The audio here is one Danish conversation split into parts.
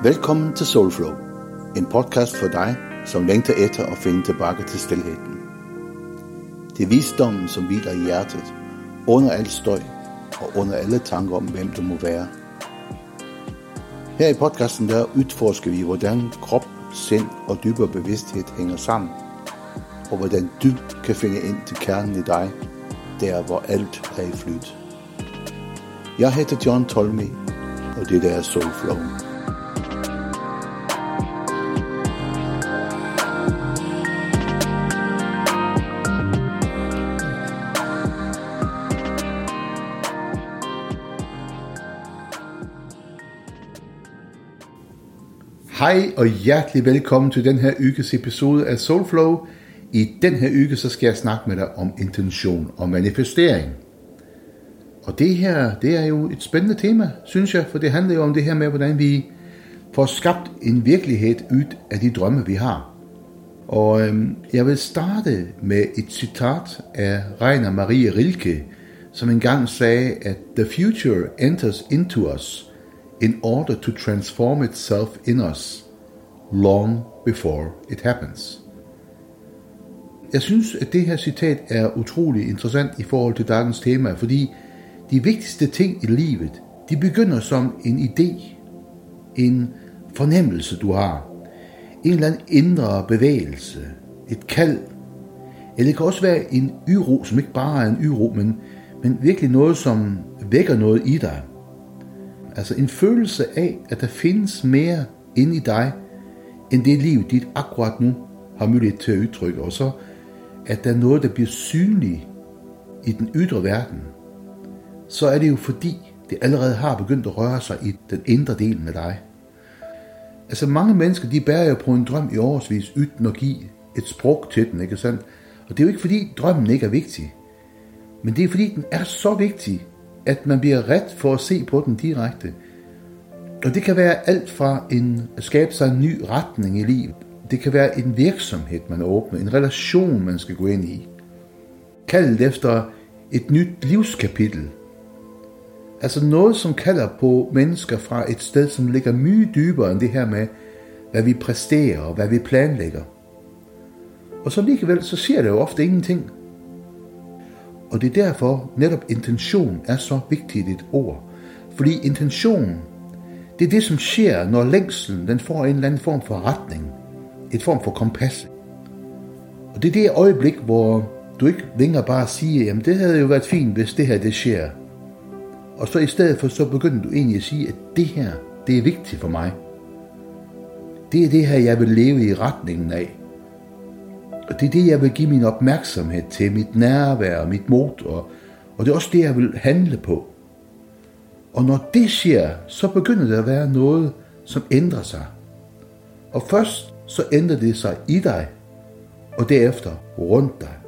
Velkommen til Soulflow, en podcast for dig, som længter efter at finde tilbage til stilheden. Det er visdommen, som hviler i hjertet, under al støj og under alle tanker om, hvem du må være. Her i podcasten der udforsker vi, hvordan krop, sind og dybere bevidsthed hænger sammen, og hvordan du kan finde ind til kernen i dig, der hvor alt er i flyt. Jeg hedder John Tolmi, og det der er Soulflow. Hej og hjertelig velkommen til den her uges episode af Soulflow. I den her uge så skal jeg snakke med dig om intention og manifestering. Og det her, det er jo et spændende tema, synes jeg, for det handler jo om det her med, hvordan vi får skabt en virkelighed ud af de drømme, vi har. Og jeg vil starte med et citat af Rainer Maria Rilke, som engang sagde, at the future enters into us in order to transform itself in us long before it happens. Jeg synes, at det her citat er utrolig interessant i forhold til dagens tema, fordi de vigtigste ting i livet, de begynder som en idé, en fornemmelse, du har, en eller anden indre bevægelse, et kald, eller det kan også være en uro, som ikke bare er en uro, men virkelig noget, som vækker noget i dig. Altså en følelse af, at der findes mere inde i dig, end det liv, dit akkurat nu har mulighed til at udtrykke. Og så, at der er noget, der bliver synligt i den ydre verden, så er det jo fordi, det allerede har begyndt at røre sig i den indre del af dig. Altså mange mennesker, de bærer jo på en drøm i årsvis, uden at give et sprog til den, ikke sandt? Og det er jo ikke fordi, drømmen ikke er vigtig, men det er fordi, den er så vigtig, at man bliver ret for at se på den direkte. Og det kan være alt fra at skabe sig en ny retning i livet. Det kan være en virksomhed, man åbner, en relation, man skal gå ind i. Kaldet efter et nyt livskapitel. Altså noget, som kalder på mennesker fra et sted, som ligger mye dybere end det her med, hvad vi præsterer og hvad vi planlægger. Og så alligevel, så siger det jo ofte ingenting. Og det er derfor, netop intention er så vigtigt et ord. Fordi intention, det er det, som sker, når længslen den får en eller anden form for retning. Et form for kompas. Og det er det øjeblik, hvor du ikke længere bare siger, jamen det havde jo været fint, hvis det her det sker. Og så i stedet for, så begynder du egentlig at sige, at det her, det er vigtigt for mig. Det er det her, jeg vil leve i retningen af. Og det er det, jeg vil give min opmærksomhed til, mit nærvær og mit mod, og det er også det, jeg vil handle på. Og når det sker, så begynder der at være noget, som ændrer sig. Og først så ændrer det sig i dig, og derefter rundt dig.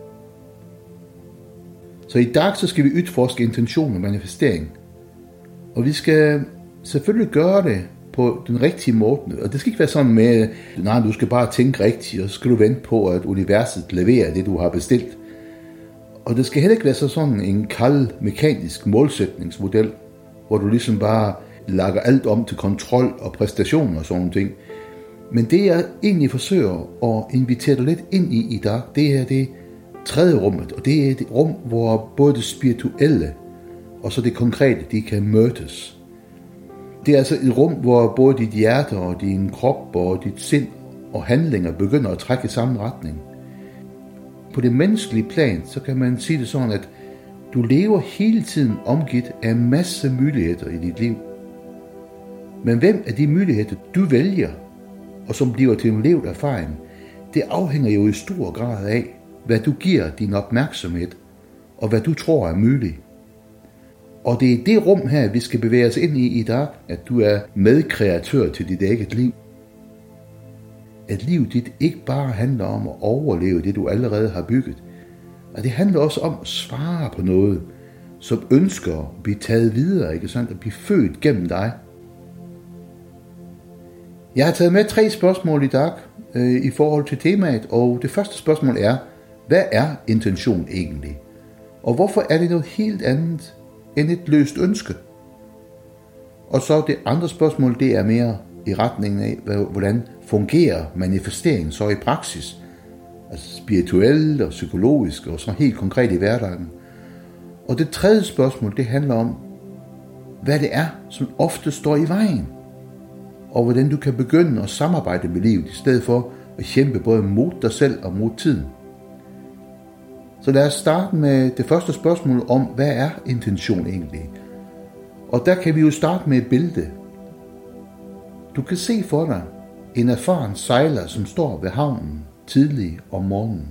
Så i dag så skal vi udforske intention og manifestering. Og vi skal selvfølgelig gøre det på den rigtige måde. Og det skal ikke være sådan med, nej, du skal bare tænke rigtigt, og så skal du vente på, at universet leverer det, du har bestilt. Og det skal heller ikke være sådan en kald, mekanisk målsætningsmodel, hvor du ligesom bare lager alt om til kontrol og præstation og sådan ting. Men det jeg egentlig forsøger at invitere dig lidt ind i dag, det er det tredje rummet, og det er det rum, hvor både det spirituelle og så det konkrete, de kan mødes. Det er altså et rum, hvor både dit hjerte og din krop og dit sind og handlinger begynder at trække i samme retning. På det menneskelige plan, så kan man sige det sådan, at du lever hele tiden omgivet af en masse muligheder i dit liv. Men hvem af de muligheder, du vælger, og som bliver til en levet erfaring, det afhænger jo i stor grad af, hvad du giver din opmærksomhed, og hvad du tror er muligt. Og det er det rum her, vi skal bevæge os ind i dag, at du er medkreatør til dit eget liv. At livet dit ikke bare handler om at overleve det, du allerede har bygget. Og det handler også om at svare på noget, som ønsker at blive taget videre, ikke sandt? At blive født gennem dig. Jeg har taget med 3 spørgsmål i dag i forhold til temaet, og det første spørgsmål er, hvad er intention egentlig? Og hvorfor er det noget helt andet end et løst ønske? Og så det andre spørgsmål, det er mere, i retningen af, hvordan fungerer manifesteringen så i praksis. Altså spirituelt og psykologisk og så helt konkret i hverdagen. Og det tredje spørgsmål, det handler om, hvad det er, som ofte står i vejen. Og hvordan du kan begynde at samarbejde med livet, i stedet for at kæmpe både mod dig selv og mod tiden. Så lad os starte med det første spørgsmål om, hvad er intention egentlig? Og der kan vi jo starte med et billede. Du kan se for dig en erfaren sejler, som står ved havnen tidlig om morgenen.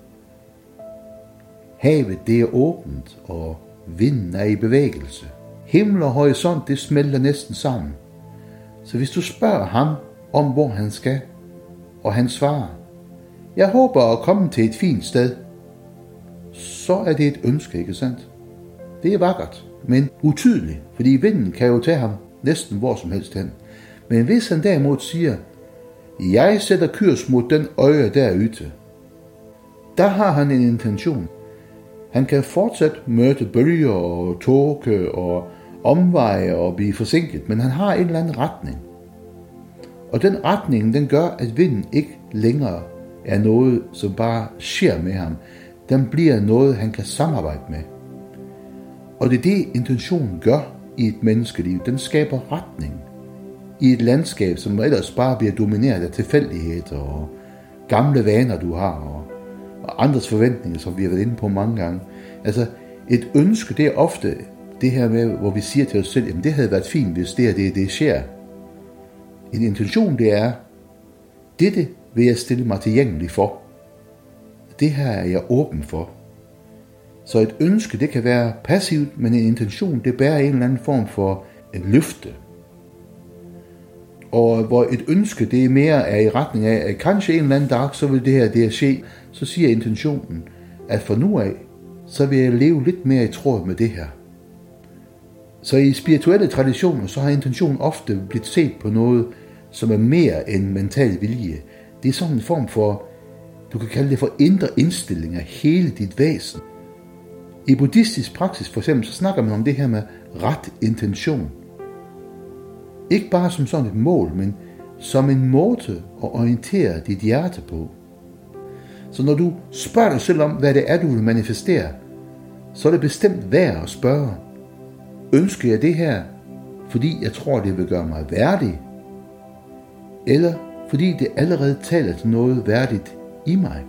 Havet det er åbent, og vinden er i bevægelse. Himmel og horisont det smelter næsten sammen. Så hvis du spørger ham om, hvor han skal, og han svarer, jeg håber at komme til et fint sted, så er det et ønske, ikke sandt? Det er vakkert, men utydeligt, fordi vinden kan jo tage ham næsten hvor som helst hen. Men hvis han derimod siger, jeg sætter kurs mod den øje der yte, der har han en intention. Han kan fortsat møde bølger og tåge og omveje og blive forsinket, men han har en eller anden retning. Og den retning, den gør, at vinden ikke længere er noget, som bare sker med ham. Den bliver noget, han kan samarbejde med. Og det er det, intentionen gør i et menneskeliv. Den skaber retning i et landskab, som ellers bare bliver domineret af tilfældigheder og gamle vaner, du har, og andres forventninger, som vi har været inde på mange gange. Altså, et ønske, det er ofte det her med, hvor vi siger til os selv, jamen det havde været fint, hvis det sker. En intention, det er, dette vil jeg stille mig tilgængelig for. Det her er jeg åben for. Så et ønske, det kan være passivt, men en intention, det bærer en eller anden form for et løfte. Og hvor et ønske, det er mere er i retning af, at kanskje en eller anden dag, så vil det her ske, så siger intentionen, at fra nu af, så vil jeg leve lidt mere i tråd med det her. Så i spirituelle traditioner, så har intentionen ofte blivet set på noget, som er mere end mental vilje. Det er sådan en form for, du kan kalde det for indre indstilling af hele dit væsen. I buddhistisk praksis for eksempel, så snakker man om det her med ret intention. Ikke bare som sådan et mål, men som en måde at orientere dit hjerte på. Så når du spørger dig selv om, hvad det er, du vil manifestere, så er det bestemt værd at spørge, ønsker jeg det her, fordi jeg tror, det vil gøre mig værdig, eller fordi det allerede taler til noget værdigt i mig?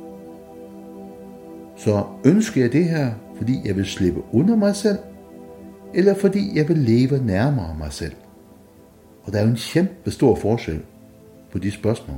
Så ønsker jeg det her, fordi jeg vil slippe under mig selv, eller fordi jeg vil leve nærmere mig selv? Og der er jo en kæmpe stor forskel på de spørgsmål.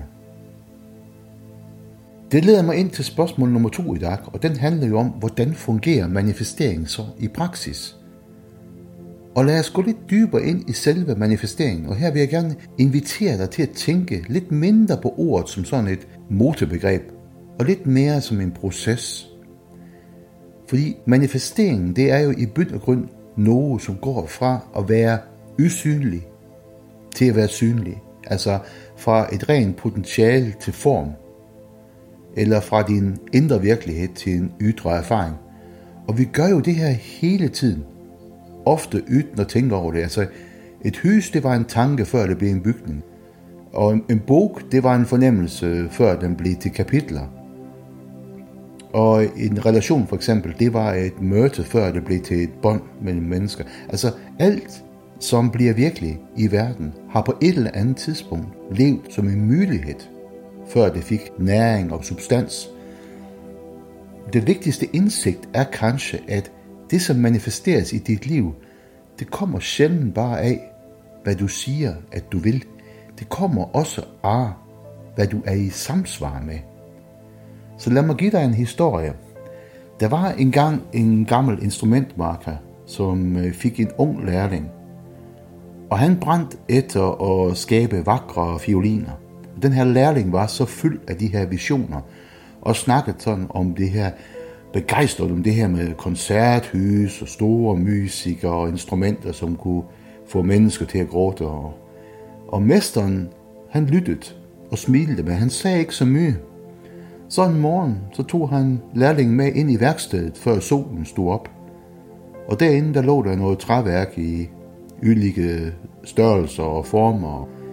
Det leder mig ind til spørgsmål nummer 2 i dag, og den handler jo om, hvordan fungerer manifestering så i praksis. Og lad os gå lidt dybere ind i selve manifesteringen, og her vil jeg gerne invitere dig til at tænke lidt mindre på ordet som sådan et motebegreb, og lidt mere som en proces. Fordi manifesteringen, det er jo i bund og grund noget, som går fra at være usynlig til at være synlig. Altså fra et rent potentiale til form, eller fra din indre virkelighed til en ydre erfaring. Og vi gør jo det her hele tiden, ofte uden at tænke over det. Altså et hus, det var en tanke, før det blev en bygning. Og en bog, det var en fornemmelse, før den blev til kapitler. Og en relation for eksempel, det var et møde, før det blev til et bånd mellem mennesker. Altså alt, som bliver virkelig i verden, har på et eller andet tidspunkt levet som en mulighed, før det fik næring og substans. Det vigtigste indsigt er kanskje, at det, som manifesteres i dit liv, det kommer sjældent bare af, hvad du siger, at du vil. Det kommer også af, hvad du er i samsvar med. Så lad mig give dig en historie. Der var engang en gammel instrumentmaker, som fik en ung lærling. Og han brændte efter at skabe vakre fioliner. Den her lærling var så fyldt af de her visioner, og snakkede sådan om det her, begejstret om det her med koncerthus og store musikere og instrumenter, som kunne få mennesker til at gråte. Og mesteren, han lyttede og smilte, men han sagde ikke så mye. Så en morgen, så tog han lærlingen med ind i værkstedet, før solen stod op. Og derinde, der lå der noget træværk i ylike størrelser og former.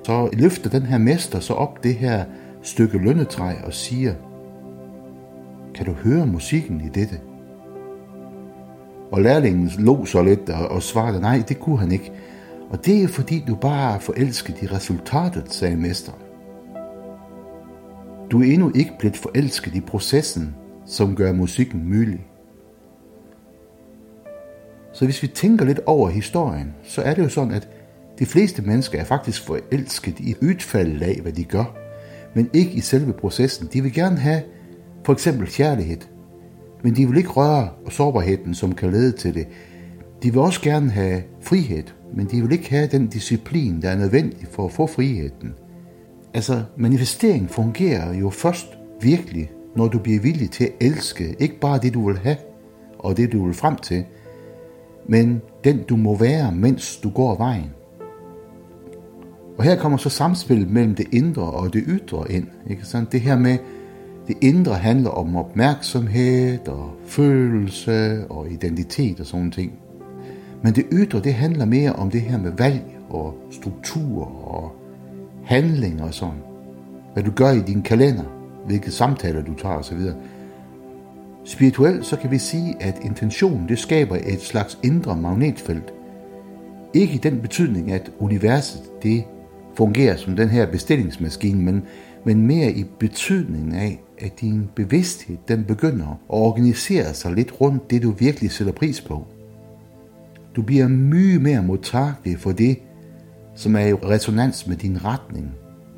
så løfter den her mester så op det her stykke lønnetræ og siger, kan du høre musikken i dette? Og lærlingen lå så lidt og svarede, nej, det kunne han ikke. Og det er fordi, du bare er forelsket i resultatet, sagde mesteren. Du er endnu ikke blevet forelsket i processen, som gør musikken mulig. Så hvis vi tænker lidt over historien, så er det jo sådan, at de fleste mennesker er faktisk forelsket i udfaldet af, hvad de gør, men ikke i selve processen. De vil gerne have for eksempel kærlighed, men de vil ikke røre sårbarheden, som kan lede til det. De vil også gerne have frihed, men de vil ikke have den disciplin, der er nødvendig for at få friheden. Altså, manifestering fungerer jo først virkelig, når du bliver villig til at elske, ikke bare det, du vil have, og det, du vil frem til, men den, du må være, mens du går vejen. Og her kommer så samspillet mellem det indre og det ydre ind. Ikke sandt? Det her med, det indre handler om opmærksomhed og følelse og identitet og sådan ting. Men det ydre, det handler mere om det her med valg og struktur og handling og sådan. Hvad du gør i din kalender, hvilke samtaler du tager osv. Spirituelt så kan vi sige, at intention, det skaber et slags indre magnetfelt. Ikke i den betydning, at universet, det fungerer som den her bestillingsmaskine, men mere i betydningen af, at din bevidsthed, den begynder at organisere sig lidt rundt det, du virkelig sætter pris på. Du bliver mye mere modtagelig for det, som er i resonans med din retning.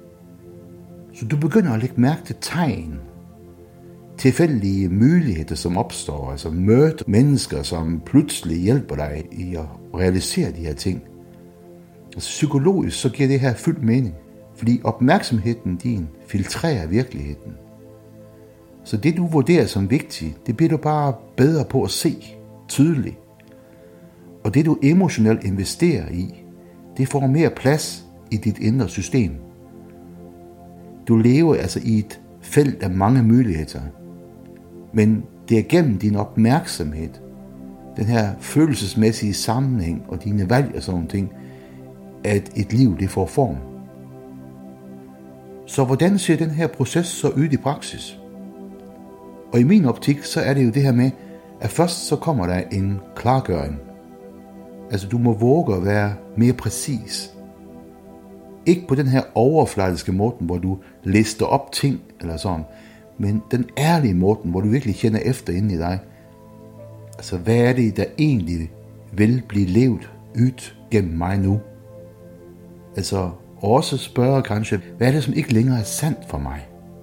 Så du begynder at lægge mærke til tegn, tilfældige muligheder, som opstår, altså møde mennesker, som pludselig hjælper dig i at realisere de her ting. Altså psykologisk så giver det her fyldt mening, fordi opmærksomheden din filtrerer virkeligheden. Så det du vurderer som vigtigt, det bliver du bare bedre på at se tydeligt. Og det du emotionelt investerer i, det får mere plads i dit indre system. Du lever altså i et felt af mange muligheder, men det er gennem din opmærksomhed, den her følelsesmæssige sammenhæng og dine valg og sådan ting, at et liv det får form. Så hvordan ser den her proces så ud i praksis? Og i min optik, så er det jo det her med, at først så kommer der en klargøring. Altså du må våge at være mere præcis. Ikke på den her overfladiske måde, hvor du lister op ting eller sådan, men den ærlige måde, hvor du virkelig kender efter inde i dig. Altså hvad er det, der egentlig vil blive levet ud gennem mig nu? Altså også spørge kanskje, hvad er det, som ikke længere er sandt for mig?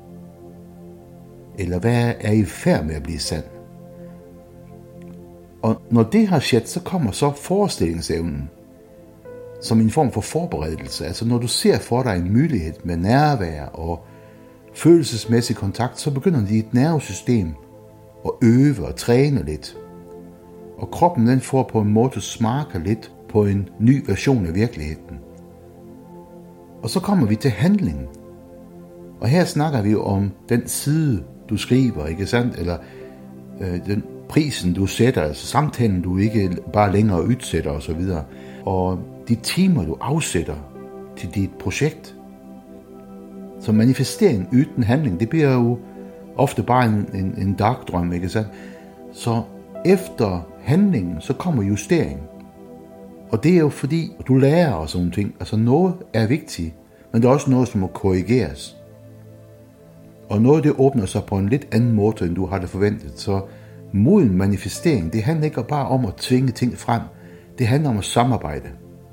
Eller hvad er i færd med at blive sandt? Og når det har skett, så kommer så forestillingsevnen som en form for forberedelse. Altså når du ser for dig en mulighed med nærvær og følelsesmæssig kontakt, så begynder dit nervesystem at øve og træne lidt. Og kroppen den får på en måde smager lidt på en ny version af virkeligheden. Og så kommer vi til handlingen. Og her snakker vi jo om den side, du skriver, ikke sandt? Eller den prisen, du sætter, altså samtalen, du ikke bare længere udsætter osv. Og de timer, du afsætter til dit projekt. Så manifestering uden handling, det bliver jo ofte bare en dagdrøm, ikke sandt? Så efter handlingen, så kommer justering. Og det er jo fordi, du lærer og sådan ting. Altså noget er vigtigt, men der er også noget, som må korrigeres. Og noget, det åbner sig på en lidt anden måde, end du har det forventet. Så moden manifestering, det handler ikke bare om at tvinge ting frem. Det handler om at samarbejde.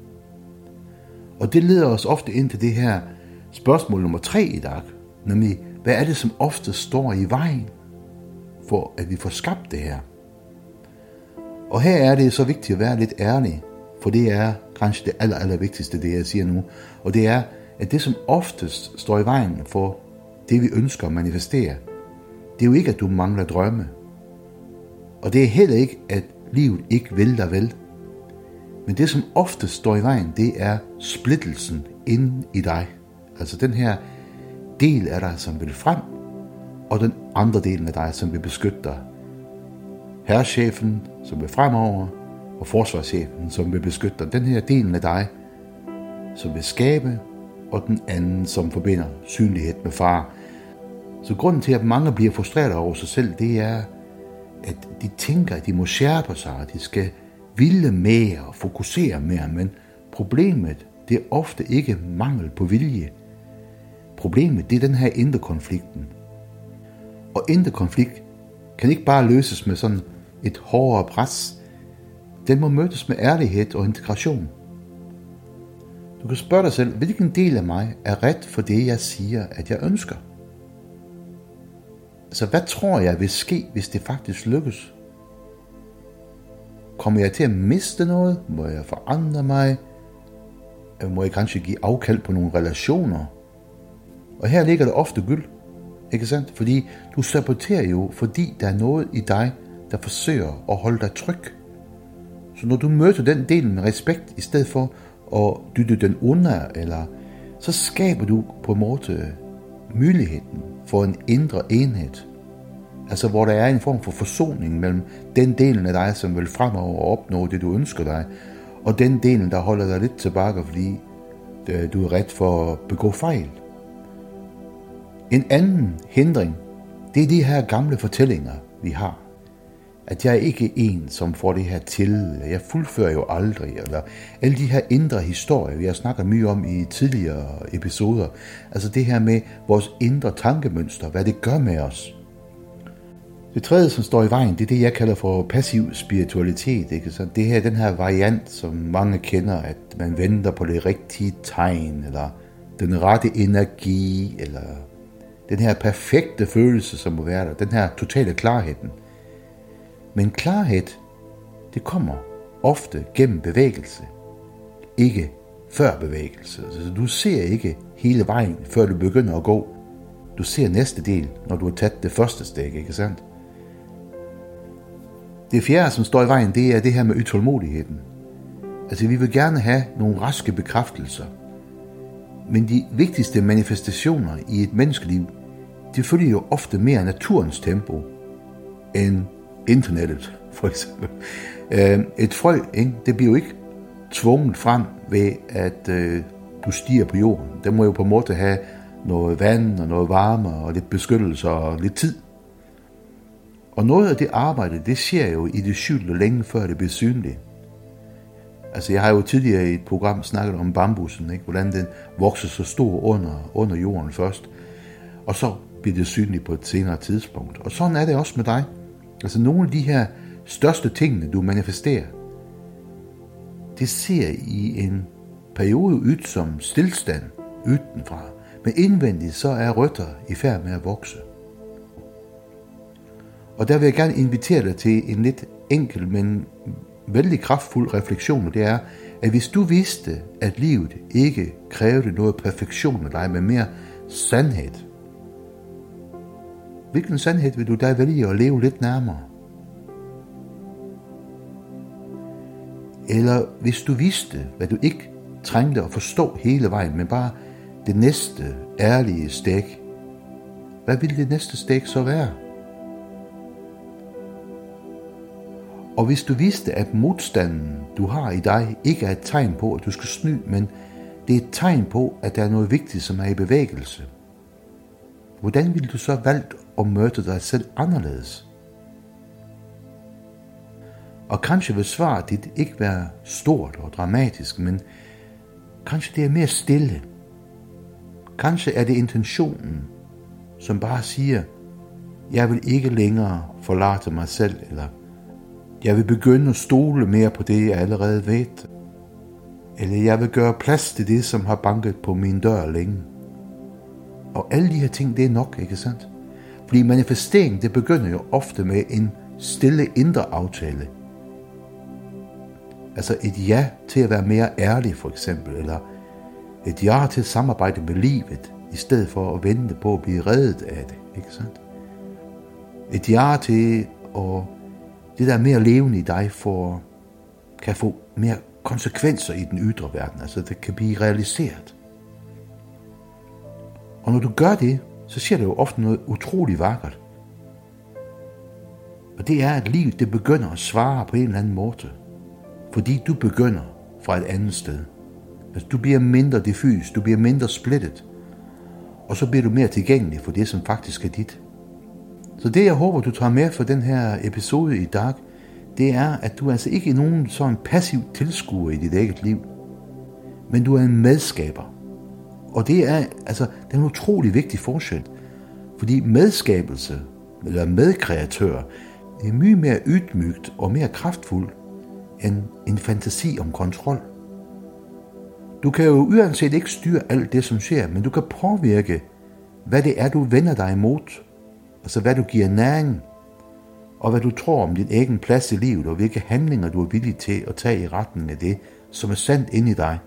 Og det leder os ofte ind til det her spørgsmål nummer 3 i dag. Nemlig, hvad er det, som ofte står i vejen for, at vi får skabt det her? Og her er det så vigtigt at være lidt ærlig, for det er kanskje det aller vigtigste, det jeg siger nu. Og det er, at det som oftest står i vejen for det, vi ønsker at manifestere, det er jo ikke, at du mangler drømme. Og det er heller ikke, at livet ikke vil dig vel. Men det, som oftest står i vejen, det er splittelsen inde i dig. Altså den her del af dig, som vil frem, og den andre del af dig, som vil beskytte dig. Herrechefen, som vil fremover, og forsvarschefen, som vil beskytte dig. Den her del af dig, som vil skabe, og den anden, som forbinder synlighed med fare. Så grunden til, at mange bliver frustreret over sig selv, det er, at de tænker, at de må skærpe sig, at de skal ville mere og fokusere mere, men problemet, det er ofte ikke mangel på vilje. Problemet, det er den her indre konflikten. Og indre konflikt kan ikke bare løses med sådan et hårdere pres. Den må mødes med ærlighed og integration. Du kan spørge dig selv, hvilken del af mig er ret for det, jeg siger, at jeg ønsker? Altså, hvad tror jeg vil ske, hvis det faktisk lykkes? Kommer jeg til at miste noget? Må jeg forandre mig? Må jeg kanskje give afkald på nogle relationer? Og her ligger det ofte gyld, ikke sandt? Fordi du saboterer jo, fordi der er noget i dig, der forsøger at holde dig tryg. Så når du møder den del med respekt, i stedet for at dytte den under, eller, så skaber du på en måde muligheden for en indre enhed. Altså hvor der er en form for forsoning mellem den delen af dig, som vil fremover opnå det, du ønsker dig, og den delen, der holder dig lidt tilbage, fordi du er ret for at begå fejl. En anden hindring, det er de her gamle fortællinger, vi har. At jeg ikke er en, som får det her til, jeg fuldfører jo aldrig, eller alle de her indre historier, vi har snakket mye om i tidligere episoder. Altså det her med vores indre tankemønster, hvad det gør med os. Det tredje, som står i vejen, det er det, jeg kalder for passiv spiritualitet. Ikke? Så det her, den her variant, som mange kender, at man venter på det rigtige tegn, eller den rette energi, eller den her perfekte følelse, som må være der, den her totale klarheden. Men klarhed, det kommer ofte gennem bevægelse, ikke før bevægelse. Så du ser ikke hele vejen, før du begynder at gå. Du ser næste del, når du har taget det første steg, ikke sandt? Det fjerde, som står i vejen, det er det her med utålmodigheden. Altså, vi vil gerne have nogle raske bekræftelser. Men de vigtigste manifestationer i et menneskeliv, de følger jo ofte mere naturens tempo end internettet, for eksempel. Et frø, ikke? Det bliver jo ikke tvunget frem ved, at du stiger på jorden. Det må jo på en måde have noget vand og noget varme og lidt beskyttelse og lidt tid. Og noget af det arbejde, det sker jo i det skjulte længe før det bliver synligt. Altså jeg har jo tidligere i et program snakket om bambusen, ikke? Hvordan den vokser så stor under jorden først, og så bliver det synligt på et senere tidspunkt. Og sådan er det også med dig. Altså nogle af de her største tingene, du manifesterer, det ser i en periode ud som stillstand udenfra, men indvendigt så er rødder i færd med at vokse. Og der vil jeg gerne invitere dig til en lidt enkel, men vældig kraftfuld refleksion, og det er, at hvis du vidste, at livet ikke krævede noget perfektion af dig, men mere sandhed, hvilken sandhed vil du da vælge at leve lidt nærmere? Eller hvis du vidste, hvad du ikke trængte at forstå hele vejen, men bare det næste ærlige steg, hvad ville det næste steg så være? Og hvis du vidste, at modstanden, du har i dig, ikke er et tegn på, at du skal sny, men det er et tegn på, at der er noget vigtigt, som er i bevægelse, hvordan ville du så valgt at møde dig selv anderledes? Og kanskje vil svaret dit ikke være stort og dramatisk, men kanskje det er mere stille. Kanskje er det intentionen, som bare siger, jeg vil ikke længere forlade mig selv, eller jeg vil begynde at stole mere på det, jeg allerede ved, eller jeg vil gøre plads til det, som har banket på min dør længe. Og alle de her ting, det er nok, ikke sandt? Fordi manifestering, det begynder jo ofte med en stille indre aftale. Altså et ja til at være mere ærlig, for eksempel, eller et ja til at samarbejde med livet, i stedet for at vente på at blive reddet af det, ikke sandt? Et ja til at det der mere levende i dig kan få mere konsekvenser i den ydre verden, altså det kan blive realiseret. Og når du gør det, så sker der jo ofte noget utroligt vakkert. Og det er, at livet det begynder at svare på en eller anden måde, fordi du begynder fra et andet sted. Altså, du bliver mindre diffus, du bliver mindre splittet, og så bliver du mere tilgængelig for det, som faktisk er dit. Så det, jeg håber, du tager med for den her episode i dag, det er, at du altså ikke er nogen sådan passiv tilskuer i dit eget liv, men du er en medskaber. Og det er altså den en utrolig vigtig forskel, fordi medskabelse, eller medkreatør, det er mye mere ydmygt og mere kraftfuld end en fantasi om kontrol. Du kan jo uanset ikke styre alt det, som sker, men du kan påvirke, hvad det er, du vender dig imod. Altså hvad du giver næring, og hvad du tror om din egen plads i livet, og hvilke handlinger du er villig til at tage i retning af det, som er sandt inde i dig.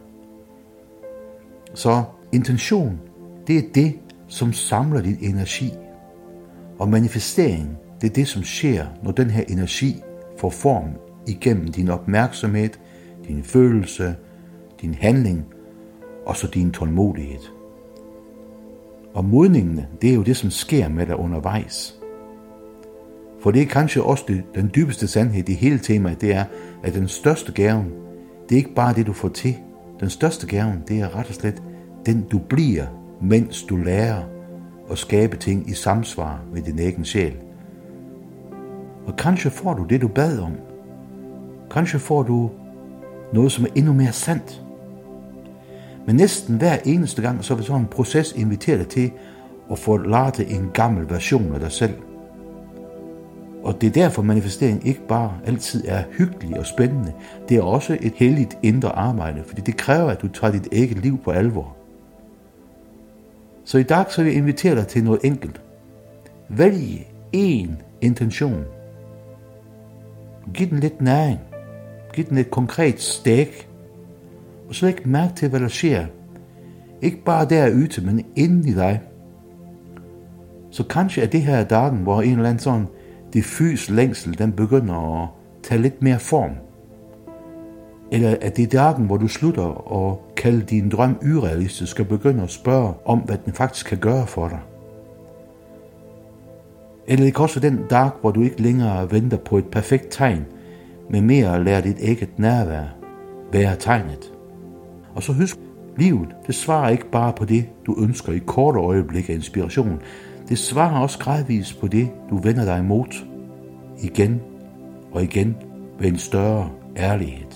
Så intention, det er det, som samler din energi. Og manifestering, det er det, som sker, når den her energi får form igennem din opmærksomhed, din følelse, din handling, og så din tålmodighed. Og modningene, det er jo det, som sker med dig undervejs. For det er kanskje også den dybeste sandhed i hele temaet, det er, at den største gave, det er ikke bare det, du får til. Den største gave, det er ret og slet den, du bliver, mens du lærer at skabe ting i samsvar med din egen sjæl. Og kanskje får du det, du bad om. Kanskje får du noget, som er endnu mere sandt. Men næsten hver eneste gang, så vil sådan en proces invitere dig til at forlade en gammel version af dig selv. Og det er derfor, manifestering ikke bare altid er hyggelig og spændende. Det er også et helligt indre arbejde, fordi det kræver, at du tager dit eget liv på alvor. Så i dag så vil jeg invitere dig til noget enkelt. Vælg én intention. Giv den lidt næring. Giv den et konkret stik. Og så læg mærke til, hvad der sker. Ikke bare der ute, men inde i dig. Så kanskje er det her dagen, hvor en eller anden sådan diffus længsel, den begynder at tage lidt mere form. Eller er det dagen, hvor du slutter at kalde din drøm urealistisk og begynder at spørge om, hvad den faktisk kan gøre for dig. Eller det kan også være den dag, hvor du ikke længere venter på et perfekt tegn, men mere at lære dit eget nærvær være tegnet. Og så husk, livet, det svarer ikke bare på det, du ønsker i korte øjeblik af inspiration. Det svarer også gradvis på det, du vender dig imod, igen og igen med en større ærlighed.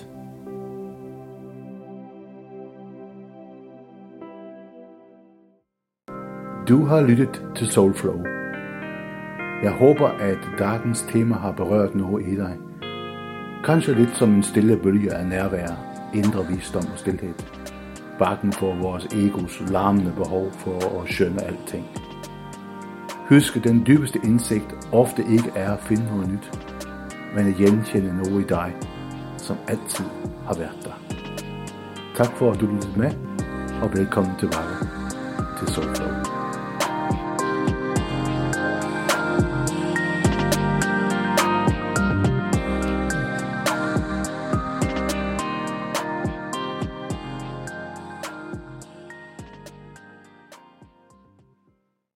Du har lyttet til Soulflow. Jeg håber, at dagens tema har berørt noget i dig. Kanskje lidt som en stille bølge af nærvær, indre visdom og stilhed. Bakken for vores egos larmende behov for at skønne alting. Husk, at den dybeste indsigt ofte ikke er at finde noget nyt, men at genkende noget i dig, som altid har været der. Tak for at du lyttede med, og velkommen tilbage til Soulflow.